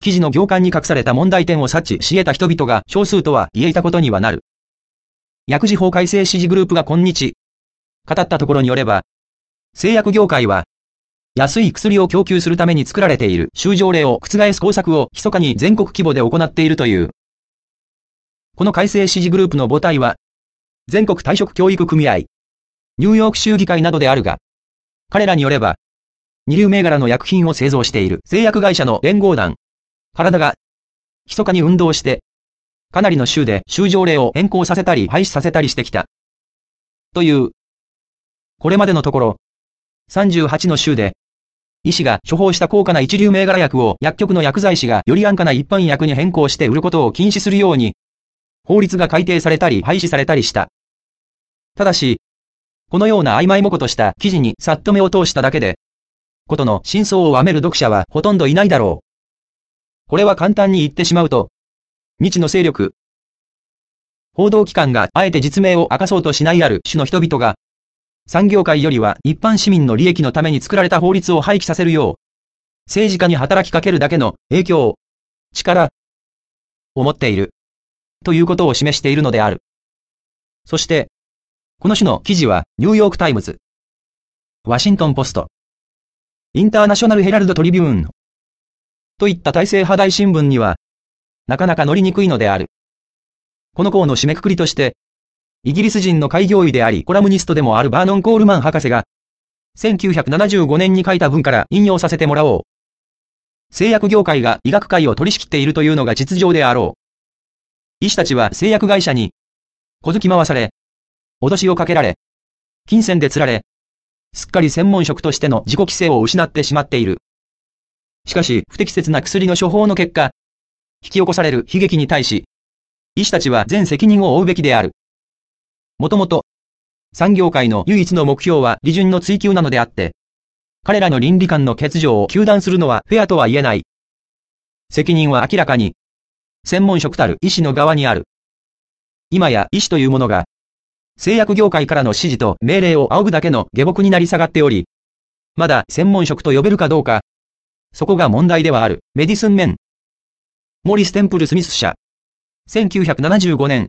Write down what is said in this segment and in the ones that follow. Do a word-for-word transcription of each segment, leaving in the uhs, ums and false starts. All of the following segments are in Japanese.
記事の行間に隠された問題点を察知し得た人々が少数とは言えたことにはなる。薬事法改正支持グループが今日、語ったところによれば、製薬業界は、安い薬を供給するために作られている州条例を覆す工作を密かに全国規模で行っているという。この改正支持グループの母体は、全国退職教育組合、ニューヨーク州議会などであるが、彼らによれば、二流銘柄の薬品を製造している製薬会社の連合団、体が、密かに運動して、かなりの州で州条例を変更させたり廃止させたりしてきた。という。これまでのところ、さんじゅうはちの州で、医師が処方した高価な一流銘柄薬を薬局の薬剤師がより安価な一般薬に変更して売ることを禁止するように、法律が改定されたり廃止されたりした。ただし、このような曖昧模糊とした記事にさっと目を通しただけで、ことの真相をわめる読者はほとんどいないだろう。これは簡単に言ってしまうと、未知の勢力、報道機関があえて実名を明かそうとしないある種の人々が、産業界よりは一般市民の利益のために作られた法律を廃棄させるよう、政治家に働きかけるだけの影響、力を持っている、ということを示しているのである。そして、この種の記事はニューヨークタイムズ、ワシントンポスト、インターナショナルヘラルドトリビューンといった体制派大新聞には、なかなか乗りにくいのである。この項の締めくくりとして、イギリス人の開業医でありコラムニストでもあるバーノン・コールマン博士が、せんきゅうひゃくななじゅうごねんに書いた文から引用させてもらおう。製薬業界が医学界を取り仕切っているというのが実情であろう。医師たちは製薬会社に、小突き回され、脅しをかけられ、金銭で釣られ、すっかり専門職としての自己規制を失ってしまっている。しかし、不適切な薬の処方の結果、引き起こされる悲劇に対し、医師たちは全責任を負うべきである。もともと、産業界の唯一の目標は利潤の追求なのであって、彼らの倫理観の欠如を糾弾するのはフェアとは言えない。責任は明らかに、専門職たる医師の側にある。今や医師というものが、製薬業界からの指示と命令を仰ぐだけの下僕になり下がっており、まだ専門職と呼べるかどうか、そこが問題ではある。メディスンメン。モリス・テンプル・スミス社。せんきゅうひゃくななじゅうごねん。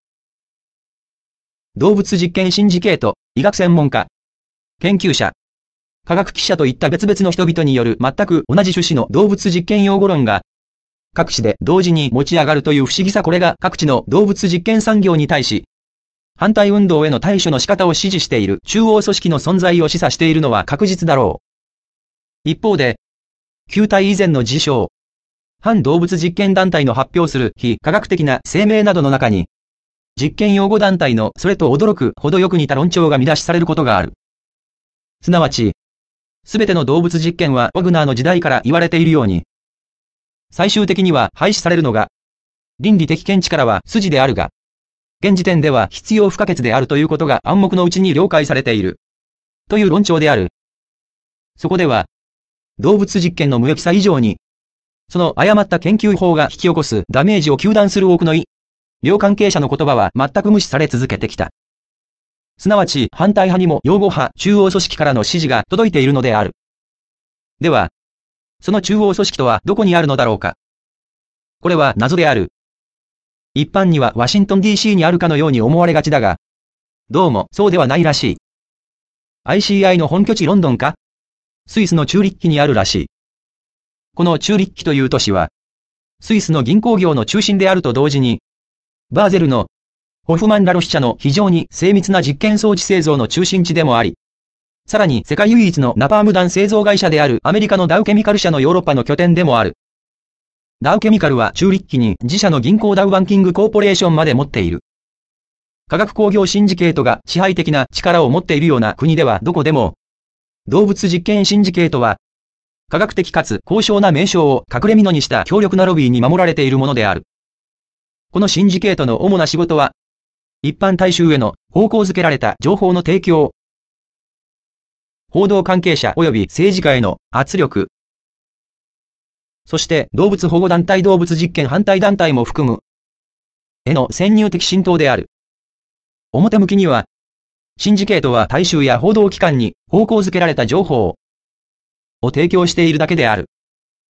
動物実験シンジケート、医学専門家、研究者、科学記者といった別々の人々による全く同じ趣旨の動物実験用語論が、各地で同時に持ち上がるという不思議さ。これが各地の動物実験産業に対し、反対運動への対処の仕方を指示している中央組織の存在を示唆しているのは確実だろう。一方で、旧体以前の自称、反動物実験団体の発表する非科学的な声明などの中に、実験擁護団体のそれと驚くほどよく似た論調が見出しされることがある。すなわち、すべての動物実験はワグナーの時代から言われているように、最終的には廃止されるのが、倫理的見地からは筋であるが、現時点では必要不可欠であるということが暗黙のうちに了解されている。という論調である。そこでは、動物実験の無益さ以上に、その誤った研究法が引き起こすダメージを糾弾する多くの医療関係者の言葉は全く無視され続けてきた。すなわち反対派にも擁護派中央組織からの指示が届いているのである。では、その中央組織とはどこにあるのだろうか。これは謎である。一般にはワシントン ディーシー にあるかのように思われがちだが、どうもそうではないらしい。アイシーアイ の本拠地ロンドンかスイスのチューリッヒにあるらしい。このチューリッヒという都市は、スイスの銀行業の中心であると同時に、バーゼルのホフマン・ラロヒ社の非常に精密な実験装置製造の中心地でもあり、さらに世界唯一のナパーム弾製造会社であるアメリカのダウケミカル社のヨーロッパの拠点でもある。ダウケミカルはチューリッヒに自社の銀行ダウバンキングコーポレーションまで持っている。化学工業シンジケートが支配的な力を持っているような国ではどこでも、動物実験シンジケートは、科学的かつ高尚な名称を隠れ蓑にした強力なロビーに守られているものである。このシンジケートの主な仕事は、一般大衆への方向づけられた情報の提供、報道関係者及び政治家への圧力、そして動物保護団体動物実験反対団体も含む、への潜入的浸透である。表向きには、シンジケートは大衆や報道機関に方向づけられた情報を提供しているだけである。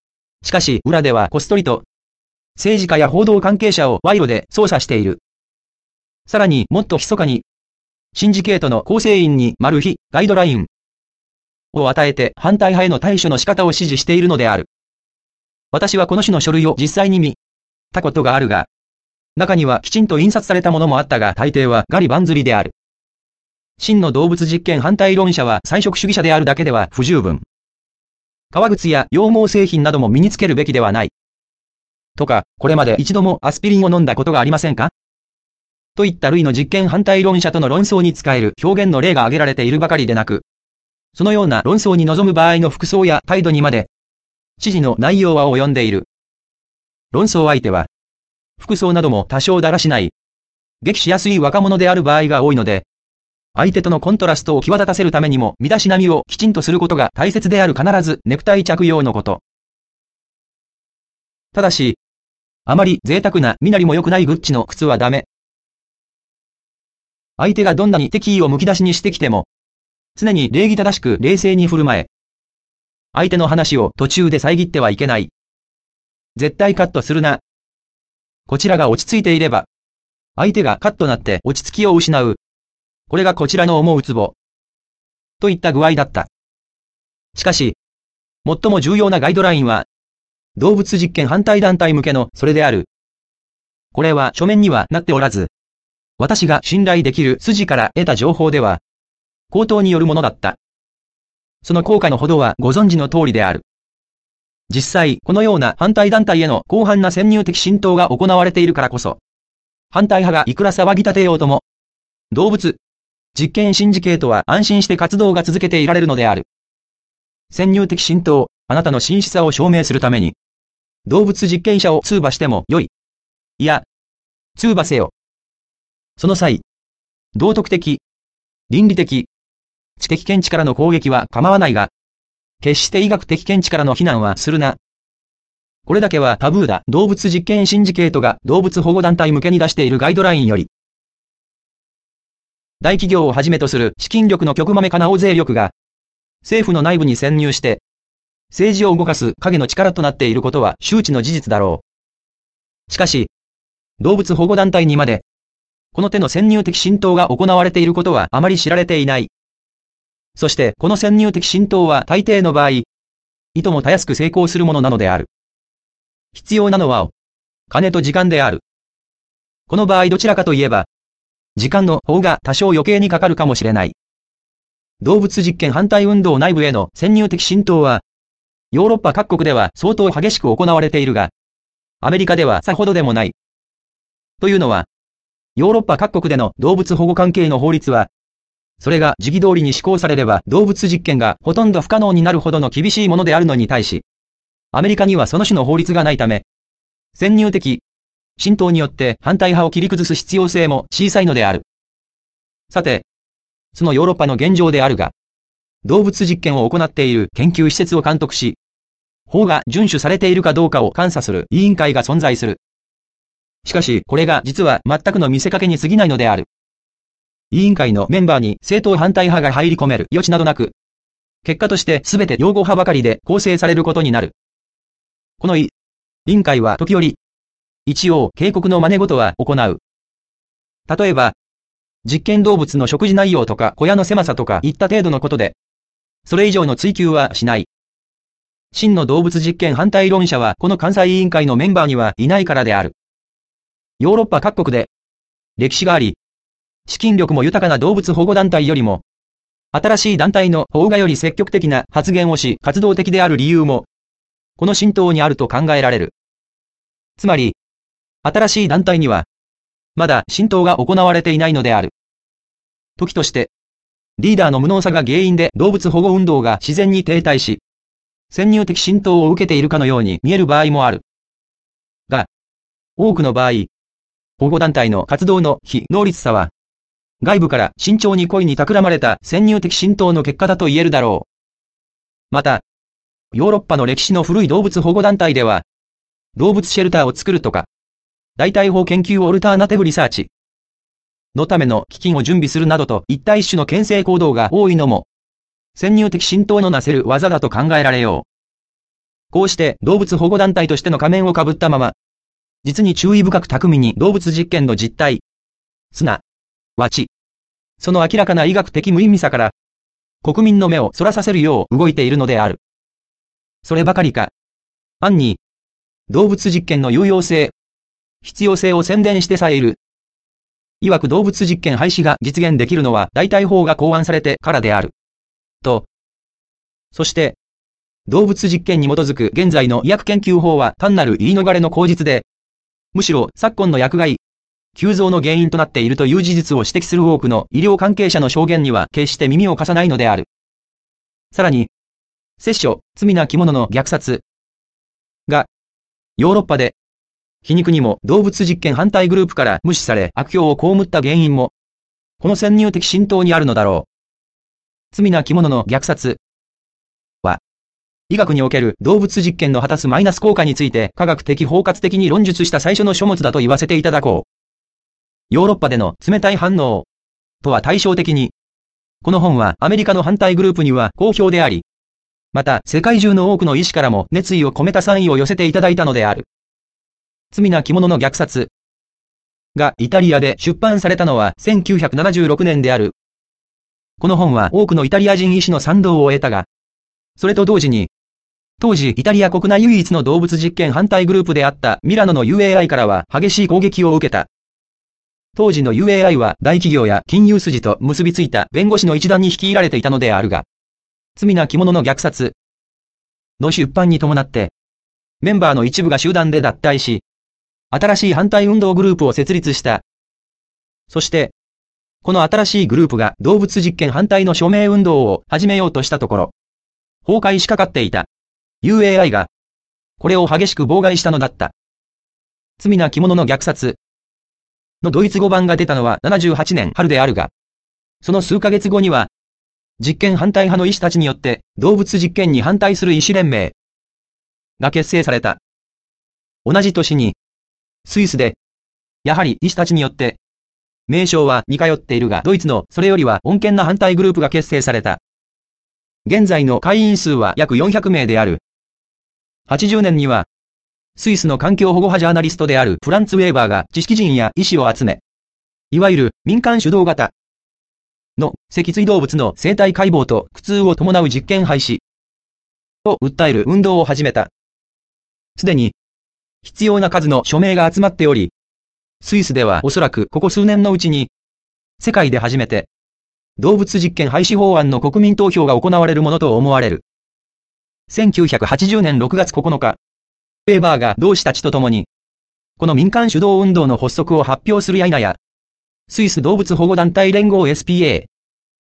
しかし裏ではこっそりと、政治家や報道関係者を賄賂で操作している。さらにもっと密かに、シンジケートの構成員にマル秘、ガイドラインを与えて反対派への対処の仕方を指示しているのである。私はこの種の書類を実際に見たことがあるが、中にはきちんと印刷されたものもあったが大抵はガリバン釣りである。真の動物実験反対論者は菜食主義者であるだけでは不十分。革靴や羊毛製品なども身につけるべきではない。とか、これまで一度もアスピリンを飲んだことがありませんかといった類の実験反対論者との論争に使える表現の例が挙げられているばかりでなく、そのような論争に臨む場合の服装や態度にまで、指示の内容は及んでいる。論争相手は、服装なども多少だらしない、激しやすい若者である場合が多いので、相手とのコントラストを際立たせるためにも身だしなみをきちんとすることが大切である。必ずネクタイ着用のこと。ただし、あまり贅沢な身なりも良くないグッチの靴はダメ。相手がどんなに敵意をむき出しにしてきても、常に礼儀正しく冷静に振る舞え。相手の話を途中で遮ってはいけない。絶対カットするな。こちらが落ち着いていれば、相手がカッとなって落ち着きを失う。これがこちらの思うツボ。といった具合だった。しかし、最も重要なガイドラインは、動物実験反対団体向けのそれである。これは書面にはなっておらず、私が信頼できる筋から得た情報では、口頭によるものだった。その効果のほどはご存知の通りである。実際、このような反対団体への広範な潜入的浸透が行われているからこそ、反対派がいくら騒ぎ立てようとも、動物実験シンジケートは安心して活動が続けていられるのである。潜入的浸透、あなたの真摯さを証明するために、動物実験者を通話してもよい。いや、通話せよ。その際、道徳的、倫理的、知的見地からの攻撃は構わないが、決して医学的見地からの非難はするな。これだけはタブーだ。動物実験シンジケートが動物保護団体向けに出しているガイドラインより、大企業をはじめとする資金力の極まめかな大勢力が、政府の内部に潜入して、政治を動かす影の力となっていることは周知の事実だろう。しかし、動物保護団体にまで、この手の潜入的浸透が行われていることはあまり知られていない。そしてこの潜入的浸透は大抵の場合、いともたやすく成功するものなのである。必要なのは、金と時間である。この場合どちらかといえば、時間の方が多少余計にかかるかもしれない。動物実験反対運動内部への潜入的浸透は、ヨーロッパ各国では相当激しく行われているが、アメリカではさほどでもない。というのは、ヨーロッパ各国での動物保護関係の法律は、それが時期通りに施行されれば動物実験がほとんど不可能になるほどの厳しいものであるのに対し、アメリカにはその種の法律がないため、潜入的浸透によって反対派を切り崩す必要性も小さいのである。さて、そのヨーロッパの現状であるが、動物実験を行っている研究施設を監督し、法が遵守されているかどうかを監査する委員会が存在する。しかし、これが実は全くの見せかけに過ぎないのである。委員会のメンバーに正当反対派が入り込める余地などなく、結果として全て擁護派ばかりで構成されることになる。この委員会は時折、一応警告の真似事は行う。例えば、実験動物の食事内容とか小屋の狭さとかいった程度のことで、それ以上の追求はしない。真の動物実験反対論者はこの監査委員会のメンバーにはいないからである。ヨーロッパ各国で、歴史があり、資金力も豊かな動物保護団体よりも、新しい団体の方がより積極的な発言をし活動的である理由も、この浸透にあると考えられる。つまり、新しい団体には、まだ浸透が行われていないのである。時として、リーダーの無能さが原因で動物保護運動が自然に停滞し、潜入的浸透を受けているかのように見える場合もある。が、多くの場合、保護団体の活動の非能率さは、外部から慎重に故意に企まれた潜入的浸透の結果だと言えるだろう。また、ヨーロッパの歴史の古い動物保護団体では、動物シェルターを作るとか、代替法研究オルターナティブリサーチのための基金を準備するなどといった一種の牽制行動が多いのも、潜入的浸透のなせる技だと考えられよう。 こうして動物保護団体としての仮面をかぶったまま、実に注意深く巧みに動物実験の実態、すなわち、その明らかな医学的無意味さから、国民の目をそらさせるよう動いているのである。そればかりか、暗に、動物実験の有用性、必要性を宣伝してさえいる。曰く動物実験廃止が実現できるのは代替法が考案されてからである。と。そして、動物実験に基づく現在の医薬研究法は単なる言い逃れの口実で、むしろ昨今の薬害、急増の原因となっているという事実を指摘する多くの医療関係者の証言には決して耳を貸さないのである。さらに、摂取、罪なき者の虐殺が、ヨーロッパで、皮肉にも動物実験反対グループから無視され悪評を被った原因も、この先入的浸透にあるのだろう。罪なき者の虐殺は、医学における動物実験の果たすマイナス効果について科学的包括的に論述した最初の書物だと言わせていただこう。ヨーロッパでの冷たい反応とは対照的に、この本はアメリカの反対グループには好評であり、また世界中の多くの医師からも熱意を込めた賛意を寄せていただいたのである。罪なき者の虐殺がイタリアで出版されたのはせんきゅうひゃくななじゅうろくねんである。この本は多くのイタリア人医師の賛同を得たが、それと同時に、当時イタリア国内唯一の動物実験反対グループであったミラノの ユーエーアイ からは激しい攻撃を受けた。当時の ユーエーアイ は大企業や金融筋と結びついた弁護士の一団に率いられていたのであるが、罪なき者の虐殺の出版に伴って、メンバーの一部が集団で脱退し、新しい反対運動グループを設立した。そして、この新しいグループが動物実験反対の署名運動を始めようとしたところ、崩壊しかかっていた ユーエーアイ が、これを激しく妨害したのだった。罪なき者の虐殺のドイツ語版が出たのはななじゅうはちねん春であるが、その数ヶ月後には、実験反対派の医師たちによって動物実験に反対する医師連盟が結成された。同じ年に、スイスで、やはり医師たちによって、名称は似通っているがドイツのそれよりは穏健な反対グループが結成された。現在の会員数は約よんひゃくめいである。はちじゅうねんには、スイスの環境保護派ジャーナリストであるフランツ・ウェーバーが知識人や医師を集め、いわゆる民間主導型の脊椎動物の生態解剖と苦痛を伴う実験廃止を訴える運動を始めた。すでに必要な数の署名が集まっており、スイスではおそらくここ数年のうちに世界で初めて動物実験廃止法案の国民投票が行われるものと思われる。せんきゅうひゃくはちじゅうねんろくがつここのか、ウェーバーが同志たちと共に、この民間主導運動の発足を発表するや否や、スイス動物保護団体連合 エスピーエー。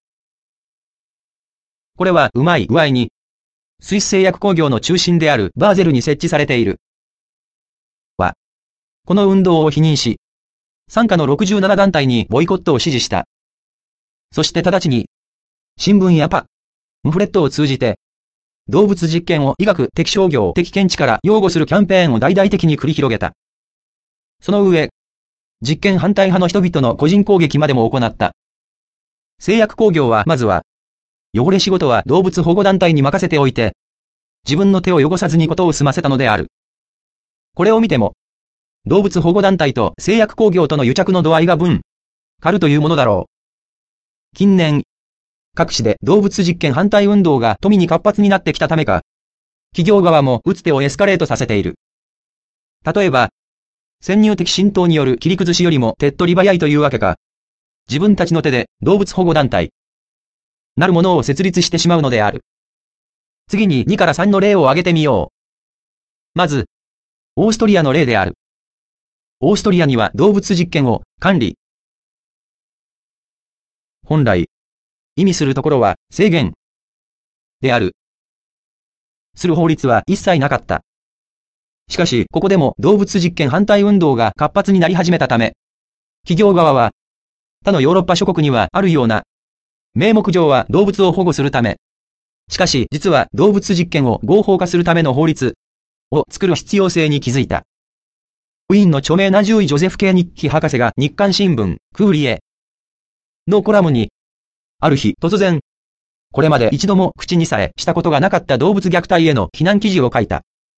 これはうまい具合に、スイス製薬工業の中心であるバーゼルに設置されている。は、この運動を否認し、傘下のろくじゅうなな団体にボイコットを指示した。そして直ちに、新聞やパンフレットを通じて、動物実験を医学的商業的見地から擁護するキャンペーンを大々的に繰り広げた。その上、実験反対派の人々の個人攻撃までも行った。製薬工業はまずは、汚れ仕事は動物保護団体に任せておいて、自分の手を汚さずにことを済ませたのである。これを見ても、動物保護団体と製薬工業との癒着の度合いが分、かるというものだろう。近年、各地で動物実験反対運動が富に活発になってきたためか、企業側も打つ手をエスカレートさせている。例えば、先入的浸透による切り崩しよりも手っ取り早いというわけか、自分たちの手で動物保護団体、なるものを設立してしまうのである。次ににからさんの例を挙げてみよう。まず、オーストリアの例である。オーストリアには動物実験を管理。本来、意味するところは制限である。する法律は一切なかった。しかし、ここでも動物実験反対運動が活発になり始めたため、企業側は、他のヨーロッパ諸国にはあるような、名目上は動物を保護するため、しかし実は動物実験を合法化するための法律を作る必要性に気づいた。ウィーンの著名な獣医ジョゼフ・ケーニッキ博士が日刊新聞、クーリエのコラムに、ある日突然、これまで一度も口にさえしたことがなかった動物虐待への非難記事を書いた。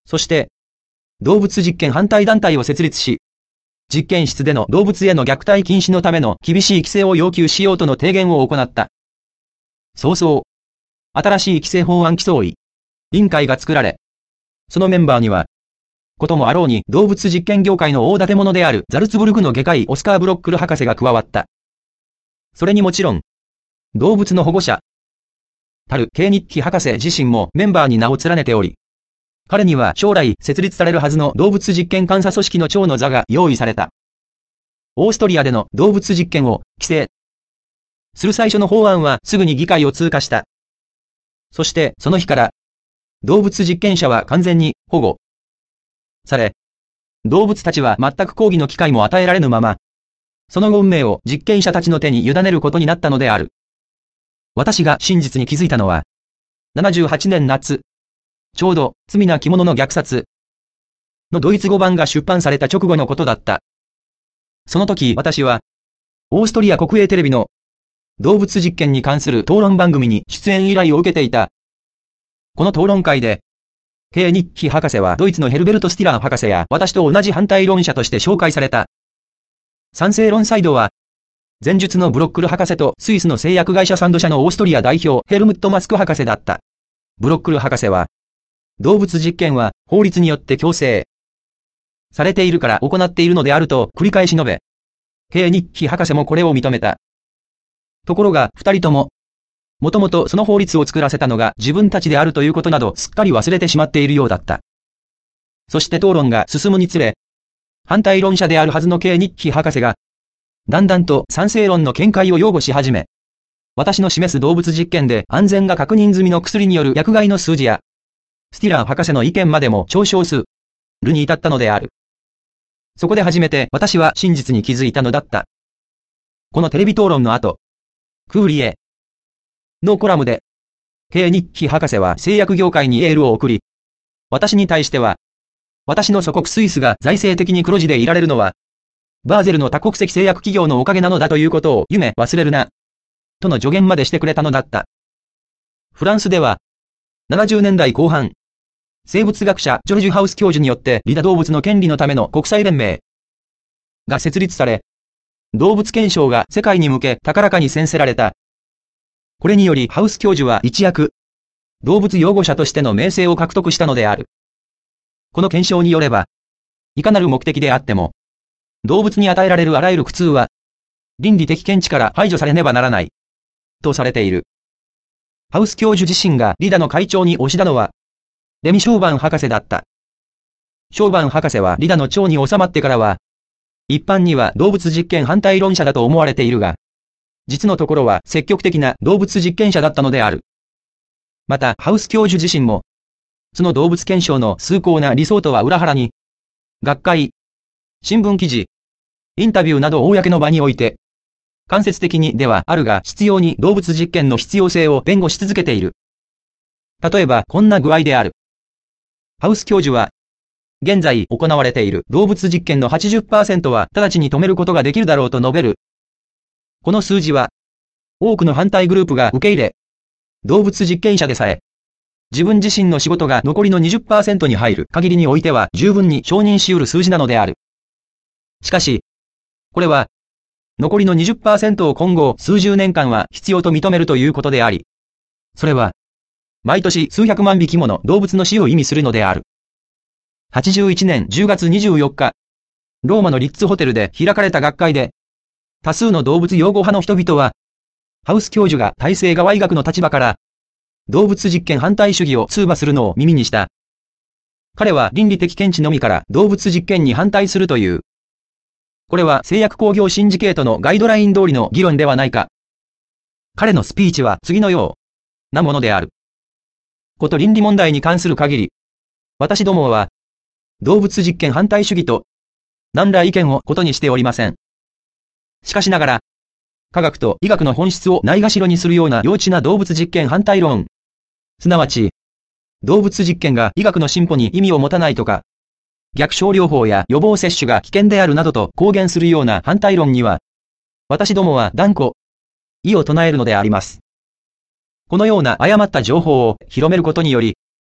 そして、動物実験反対団体を設立し、実験室での動物への虐待禁止のための厳しい規制を要求しようとの提言を行った。早々、新しい規制法案起草委員会が作られ、そのメンバーには、こともあろうに動物実験業界の大建物であるザルツブルクの外科医オスカー・ブロックル博士が加わった。それにもちろん、動物の保護者、たるケーニッキ博士自身もメンバーに名を連ねており、彼には将来設立されるはずの動物実験監査組織の長の座が用意された。オーストリアでの動物実験を規制する最初の法案はすぐに議会を通過した。そしてその日から、動物実験者は完全に保護され、動物たちは全く抗議の機会も与えられぬまま、その後運命を実験者たちの手に委ねることになったのである。私が真実に気づいたのは、ななじゅうはちねん夏、ちょうど罪な着物の虐殺のドイツ語版が出版された直後のことだった。その時私は、オーストリア国営テレビの動物実験に関する討論番組に出演依頼を受けていた。この討論会で、ケーニッキ博士はドイツのヘルベルト・スティラー博士や私と同じ反対論者として紹介された。賛成論サイドは、前述のブロックル博士とスイスの製薬会社サンド社のオーストリア代表ヘルムット・マスク博士だった。ブロックル博士は、動物実験は法律によって強制されているから行っているのであると繰り返し述べ、ケーニッキ博士もこれを認めた。ところが二人とも、もともとその法律を作らせたのが自分たちであるということなどすっかり忘れてしまっているようだった。そして討論が進むにつれ、反対論者であるはずのケーニッキ博士が、だんだんと賛成論の見解を擁護し始め、私の示す動物実験で安全が確認済みの薬による薬害の数字や、スティラー博士の意見までも嘲笑するに至ったのである。そこで初めて私は真実に気づいたのだった。このテレビ討論の後、クーリエのコラムで、ケーニッキ博士は製薬業界にエールを送り、私に対しては、私の祖国スイスが財政的に黒字でいられるのは、バーゼルの多国籍製薬企業のおかげなのだということを夢忘れるな、との助言までしてくれたのだった。フランスでは、ななじゅうねんだいこう半、生物学者ジョルジュ・ハウス教授によってリダ動物の権利のための国際連盟が設立され、動物憲章が世界に向け高らかに宣せられた。これによりハウス教授は一躍、動物擁護者としての名声を獲得したのである。この憲章によれば、いかなる目的であっても、動物に与えられるあらゆる苦痛は、倫理的見地から排除されねばならない、とされている。ハウス教授自身がリダの会長に推したのは、レミ・ショーバン博士だった。ショーバン博士はリダの長に収まってからは、一般には動物実験反対論者だと思われているが、実のところは積極的な動物実験者だったのである。また、ハウス教授自身も、その動物検証の崇高な理想とは裏腹に、学会、新聞記事、インタビューなど公の場において、間接的にではあるが必要に動物実験の必要性を弁護し続けている。例えばこんな具合である。ハウス教授は、現在行われている動物実験の はちじゅっパーセント は直ちに止めることができるだろうと述べる。この数字は、多くの反対グループが受け入れ、動物実験者でさえ、自分自身の仕事が残りの にじゅっパーセント に入る限りにおいては十分に承認し得る数字なのである。しかし、これは、残りの にじゅっパーセント を今後数十年間は必要と認めるということであり、それは、毎年数百万匹もの動物の死を意味するのである。はちじゅういちねんじゅうがつにじゅうよっか、ローマのリッツホテルで開かれた学会で、多数の動物擁護派の人々は、ハウス教授が体制側医学の立場から、動物実験反対主義を通話するのを耳にした。彼は倫理的見地のみから動物実験に反対するという。これは製薬工業シンジケートのガイドライン通りの議論ではないか。彼のスピーチは次のようなものである。こと倫理問題に関する限り、私どもは、動物実験反対主義と、何ら意見をことにしておりません。しかしながら、科学と医学の本質をないがしろにするような幼稚な動物実験反対論、すなわち、動物実験が医学の進歩に意味を持たないとか、逆症療法や予防接種が危険であるなどと公言するような反対論には、私どもは断固、異を唱えるのであります。このような誤った情報を広めることにより、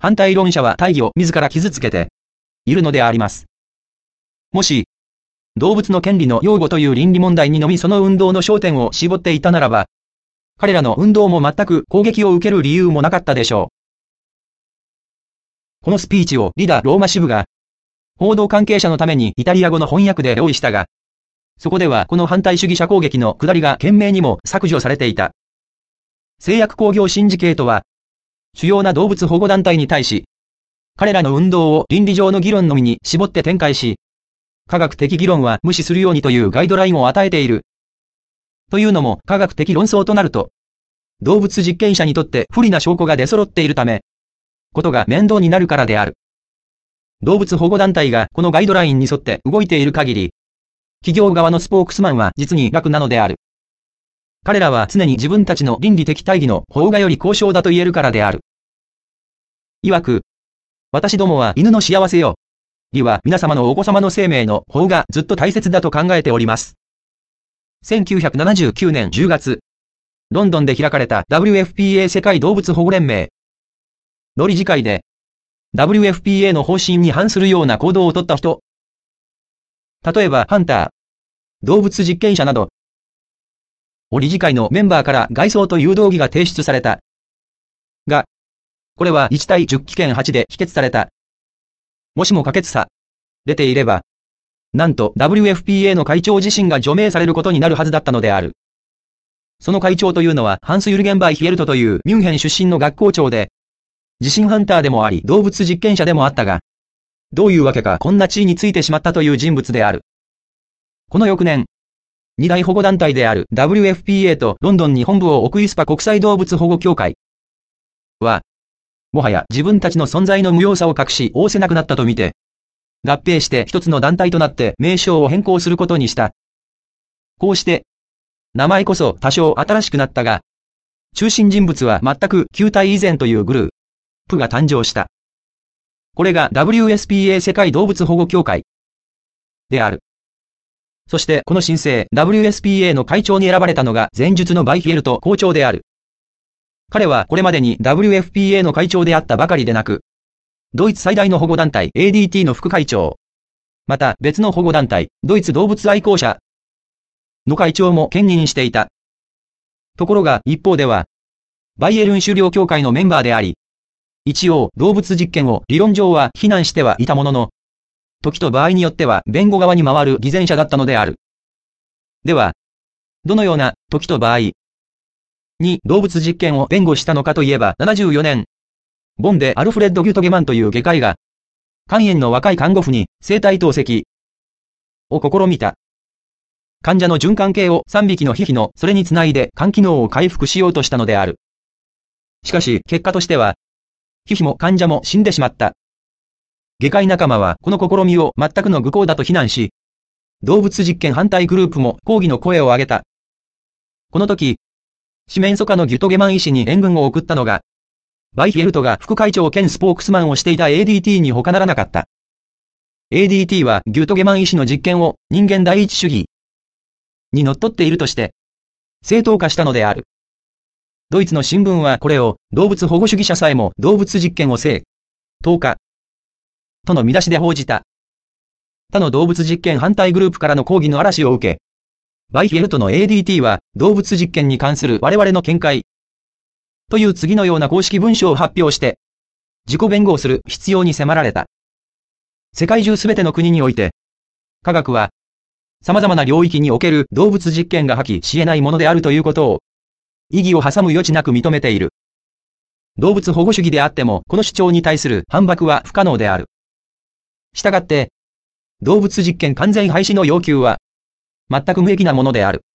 反対論者は大義を自ら傷つけているのであります。もし、動物の権利の擁護という倫理問題にのみその運動の焦点を絞っていたならば、彼らの運動も全く攻撃を受ける理由もなかったでしょう。このスピーチをリダ・ローマ支部が、報道関係者のためにイタリア語の翻訳で用意したが、そこではこの反対主義者攻撃の下りが懸命にも削除されていた。製薬工業シンジケートは、主要な動物保護団体に対し、彼らの運動を倫理上の議論のみに絞って展開し、科学的議論は無視するようにというガイドラインを与えている。というのも科学的論争となると、動物実験者にとって不利な証拠が出揃っているため、ことが面倒になるからである。動物保護団体がこのガイドラインに沿って動いている限り、企業側のスポークスマンは実に楽なのである。彼らは常に自分たちの倫理的大義の方がより高尚だと言えるからである。曰く、私どもは犬の幸せよりは皆様のお子様の生命の方がずっと大切だと考えております。せんきゅうひゃくななじゅうきゅうねんじゅうがつ、ロンドンで開かれた ダブリューエフピーエー 世界動物保護連盟の理事会で ダブリューエフピーエー の方針に反するような行動をとった人、例えばハンター、動物実験者など、理事会のメンバーから概想と誘導議が提出された。が、これはいちたいじゅっきけんはちで否決された。もしも可決されていれば、なんと ダブリューエフピーエー の会長自身が除名されることになるはずだったのである。その会長というのはハンス・ユルゲンバイ・ヒエルトというミュンヘン出身の学校長で、自身ハンターでもあり動物実験者でもあったが、どういうわけかこんな地位についてしまったという人物である。この翌年、二大保護団体である ダブリューエフピーエー とロンドンに本部を置くイスパ国際動物保護協会は、もはや自分たちの存在の無用さを隠し仰せなくなったとみて、合併して一つの団体となって名称を変更することにした。こうして、名前こそ多少新しくなったが、中心人物は全く旧体以前というグループが誕生した。これが ダブリューエスピーエー 世界動物保護協会である。そしてこの新生 ダブリューエスピーエー の会長に選ばれたのが前述のバイフィエルト校長である。彼はこれまでに ダブリューエフピーエー の会長であったばかりでなく、ドイツ最大の保護団体 エーディーティー の副会長、また別の保護団体、ドイツ動物愛好者の会長も兼任していた。ところが一方では、バイエルン狩猟協会のメンバーであり、一応動物実験を理論上は非難してはいたものの、時と場合によっては弁護側に回る偽善者だったのである。では、どのような時と場合に動物実験を弁護したのかといえばななじゅうよねん、ボンでアルフレッド・ギュトゲマンという外科医が、肝炎の若い看護婦に生体透析を試みた。患者の循環系をさんびきのヒヒのそれにつないで肝機能を回復しようとしたのである。しかし結果としては、ヒヒも患者も死んでしまった。外科医仲間はこの試みを全くの愚行だと非難し、動物実験反対グループも抗議の声を上げた。この時、四面楚歌のギュトゲマン医師に援軍を送ったのが、バイフィエルトが副会長兼スポークスマンをしていた エーディーティー に他ならなかった。エーディーティー はギュトゲマン医師の実験を人間第一主義に則っっているとして、正当化したのである。ドイツの新聞はこれを動物保護主義者さえも動物実験を正当化との見出しで報じた。他の動物実験反対グループからの抗議の嵐を受け、バイフィエルトの エーディーティー は動物実験に関する我々の見解という次のような公式文書を発表して、自己弁護をする必要に迫られた。世界中すべての国において、科学は様々な領域における動物実験が破棄し得ないものであるということを、異議を挟む余地なく認めている。動物保護主義であってもこの主張に対する反駁は不可能である。したがって、動物実験完全廃止の要求は、全く無益なものである。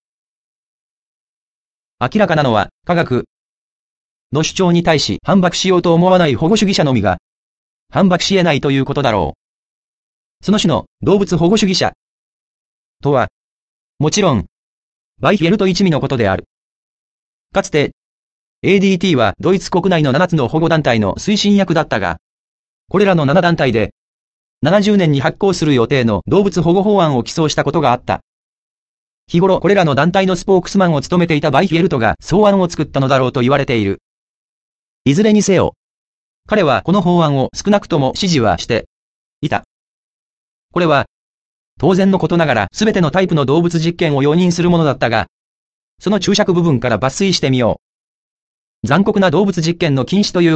明らかなのは、科学の主張に対し反駁しようと思わない保護主義者のみが、反駁し得ないということだろう。その種の動物保護主義者とは、もちろん、バイフィエルト一味のことである。かつて、エーディーティー はドイツ国内のななつの保護団体の推進役だったが、これらのなな団体で、ななじゅうねんに発行する予定の動物保護法案を起草したことがあった。日頃これらの団体のスポークスマンを務めていたバイフィエルトが草案を作ったのだろうと言われている。いずれにせよ、 彼はこの法案を少なくとも支持はしていた。これは、当然のことながらすべてのタイプの動物実験を容認するものだったが、その注釈部分から抜粋してみよう。残酷な動物実験の禁止という